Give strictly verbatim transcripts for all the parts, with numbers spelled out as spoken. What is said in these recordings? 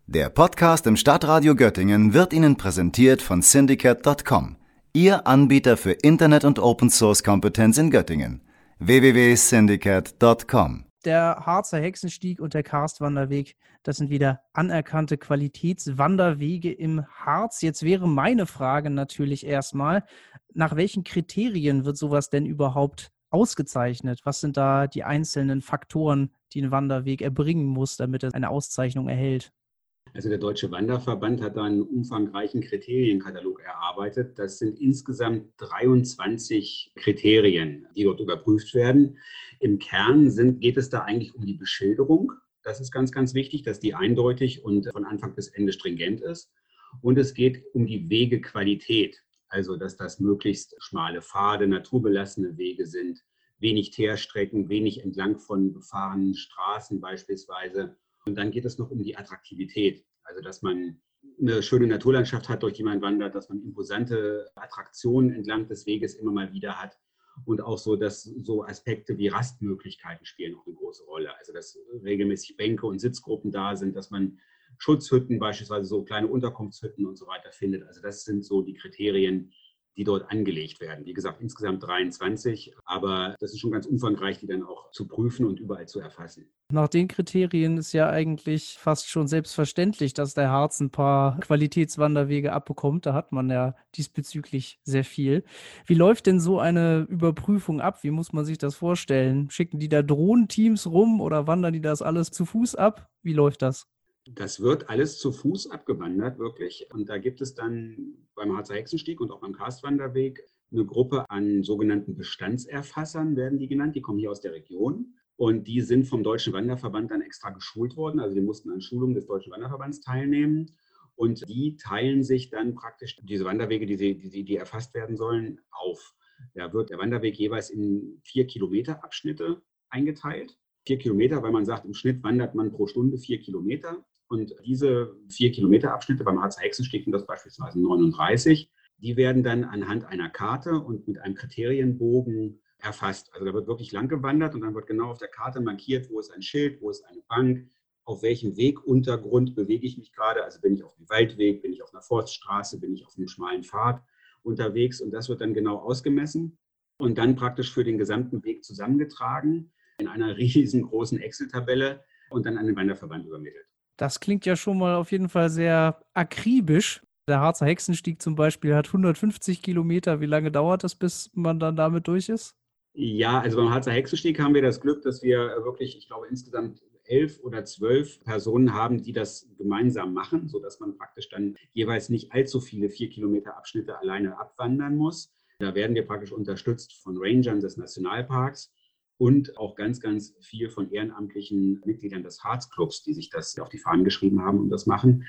Der Podcast im Stadtradio Göttingen wird Ihnen präsentiert von Syndicate Punkt com, Ihr Anbieter für Internet- und Open-Source-Kompetenz in Göttingen. w w w punkt syndicate punkt com. Der Harzer Hexenstieg und der Karstwanderweg, das sind wieder anerkannte Qualitätswanderwege im Harz. Jetzt wäre meine Frage natürlich erstmal, nach welchen Kriterien wird sowas denn überhaupt ausgezeichnet? Was sind da die einzelnen Faktoren, die ein Wanderweg erbringen muss, damit er eine Auszeichnung erhält? Also der Deutsche Wanderverband hat da einen umfangreichen Kriterienkatalog erarbeitet. Das sind insgesamt dreiundzwanzig Kriterien, die dort überprüft werden. Im Kern sind, geht es da eigentlich um die Beschilderung. Das ist ganz, ganz wichtig, dass die eindeutig und von Anfang bis Ende stringent ist. Und es geht um die Wegequalität, also dass das möglichst schmale Pfade, naturbelassene Wege sind, wenig Teerstrecken, wenig entlang von befahrenen Straßen beispielsweise. Und dann geht es noch um die Attraktivität, also dass man eine schöne Naturlandschaft hat, durch die man wandert, dass man imposante Attraktionen entlang des Weges immer mal wieder hat und auch so, dass so Aspekte wie Rastmöglichkeiten spielen auch eine große Rolle. Also dass regelmäßig Bänke und Sitzgruppen da sind, dass man Schutzhütten, beispielsweise so kleine Unterkunftshütten und so weiter findet. Also das sind so die Kriterien, die dort angelegt werden. Wie gesagt, insgesamt dreiundzwanzig, aber das ist schon ganz umfangreich, die dann auch zu prüfen und überall zu erfassen. Nach den Kriterien ist ja eigentlich fast schon selbstverständlich, dass der Harz ein paar Qualitätswanderwege abbekommt. Da hat man ja diesbezüglich sehr viel. Wie läuft denn so eine Überprüfung ab? Wie muss man sich das vorstellen? Schicken die da Drohnenteams rum oder wandern die das alles zu Fuß ab? Wie läuft das? Das wird alles zu Fuß abgewandert, wirklich. Und da gibt es dann beim Harzer Hexenstieg und auch beim Karstwanderweg eine Gruppe an sogenannten Bestandserfassern, werden die genannt. Die kommen hier aus der Region. Und die sind vom Deutschen Wanderverband dann extra geschult worden. Also die mussten an Schulungen des Deutschen Wanderverbands teilnehmen. Und die teilen sich dann praktisch diese Wanderwege, die, sie, die, die erfasst werden sollen, auf. Da wird der Wanderweg jeweils in vier Kilometer Abschnitte eingeteilt. Vier Kilometer, weil man sagt, im Schnitt wandert man pro Stunde vier Kilometer. Und diese vier Kilometer Abschnitte, beim Harzer Hexenstieg sind das beispielsweise neununddreißig, die werden dann anhand einer Karte und mit einem Kriterienbogen erfasst. Also da wird wirklich lang gewandert und dann wird genau auf der Karte markiert, wo ist ein Schild, wo ist eine Bank, auf welchem Weguntergrund bewege ich mich gerade. Also bin ich auf einem Waldweg, bin ich auf einer Forststraße, bin ich auf einem schmalen Pfad unterwegs und das wird dann genau ausgemessen und dann praktisch für den gesamten Weg zusammengetragen in einer riesengroßen Excel-Tabelle und dann an den Wanderverband übermittelt. Das klingt ja schon mal auf jeden Fall sehr akribisch. Der Harzer Hexenstieg zum Beispiel hat hundertfünfzig Kilometer. Wie lange dauert das, bis man dann damit durch ist? Ja, also beim Harzer Hexenstieg haben wir das Glück, dass wir wirklich, ich glaube, insgesamt elf oder zwölf Personen haben, die das gemeinsam machen, sodass man praktisch dann jeweils nicht allzu viele vier Kilometer Abschnitte alleine abwandern muss. Da werden wir praktisch unterstützt von Rangern des Nationalparks und auch ganz, ganz viel von ehrenamtlichen Mitgliedern des Harzclubs, die sich das auf die Fahnen geschrieben haben und das machen.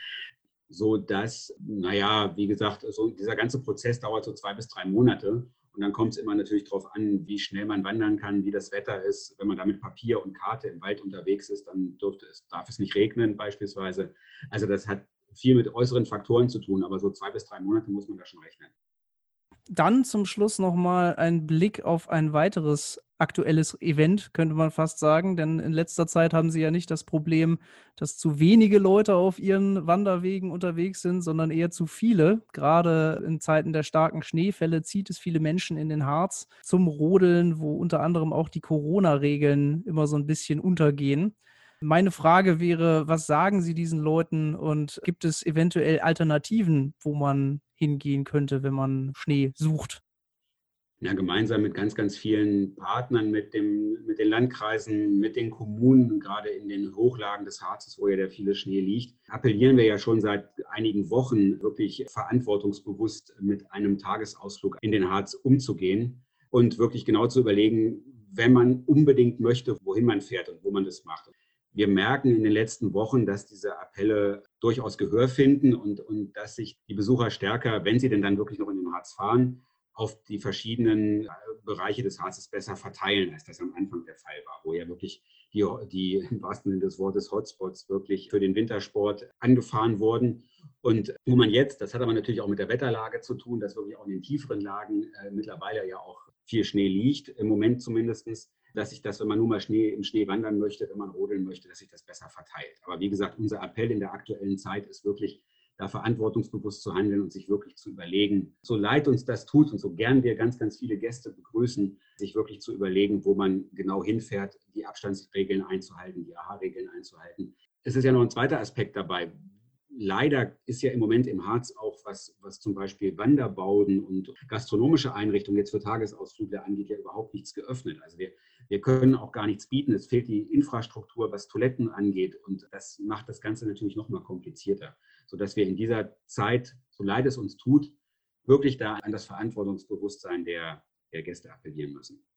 So dass, naja, wie gesagt, so dieser ganze Prozess dauert so zwei bis drei Monate. Und dann kommt es immer natürlich darauf an, wie schnell man wandern kann, wie das Wetter ist. Wenn man da mit Papier und Karte im Wald unterwegs ist, dann dürfte es, darf es nicht regnen beispielsweise. Also das hat viel mit äußeren Faktoren zu tun, aber so zwei bis drei Monate muss man da schon rechnen. Dann zum Schluss nochmal ein Blick auf ein weiteres aktuelles Event, könnte man fast sagen, denn in letzter Zeit haben sie ja nicht das Problem, dass zu wenige Leute auf ihren Wanderwegen unterwegs sind, sondern eher zu viele. Gerade in Zeiten der starken Schneefälle zieht es viele Menschen in den Harz zum Rodeln, wo unter anderem auch die Corona-Regeln immer so ein bisschen untergehen. Meine Frage wäre, was sagen Sie diesen Leuten und gibt es eventuell Alternativen, wo man hingehen könnte, wenn man Schnee sucht? Ja, gemeinsam mit ganz, ganz vielen Partnern, mit, dem, mit den Landkreisen, mit den Kommunen, gerade in den Hochlagen des Harzes, wo ja der viele Schnee liegt, appellieren wir ja schon seit einigen Wochen wirklich verantwortungsbewusst mit einem Tagesausflug in den Harz umzugehen und wirklich genau zu überlegen, wenn man unbedingt möchte, wohin man fährt und wo man das macht. Wir merken in den letzten Wochen, dass diese Appelle durchaus Gehör finden und, und dass sich die Besucher stärker, wenn sie denn dann wirklich noch in den Harz fahren, auf die verschiedenen Bereiche des Harzes besser verteilen, als das am Anfang der Fall war, wo ja wirklich die, die im wahrsten Sinne des Wortes Hotspots wirklich für den Wintersport angefahren wurden. Und wo man jetzt, das hat aber natürlich auch mit der Wetterlage zu tun, dass wirklich auch in den tieferen Lagen äh, mittlerweile ja auch viel Schnee liegt, im Moment zumindest, dass sich das, wenn man nur mal Schnee, im Schnee wandern möchte, wenn man rodeln möchte, dass sich das besser verteilt. Aber wie gesagt, unser Appell in der aktuellen Zeit ist wirklich, da verantwortungsbewusst zu handeln und sich wirklich zu überlegen, so leid uns das tut und so gern wir ganz, ganz viele Gäste begrüßen, sich wirklich zu überlegen, wo man genau hinfährt, die Abstandsregeln einzuhalten, die A H A-Regeln einzuhalten. Es ist ja noch ein zweiter Aspekt dabei. Leider ist ja im Moment im Harz auch, was, was zum Beispiel Wanderbauten und gastronomische Einrichtungen jetzt für Tagesausflügler angeht, ja überhaupt nichts geöffnet. Also wir, wir können auch gar nichts bieten. Es fehlt die Infrastruktur, was Toiletten angeht. Und das macht das Ganze natürlich noch mal komplizierter, sodass wir in dieser Zeit, so leid es uns tut, wirklich da an das Verantwortungsbewusstsein der, der Gäste appellieren müssen.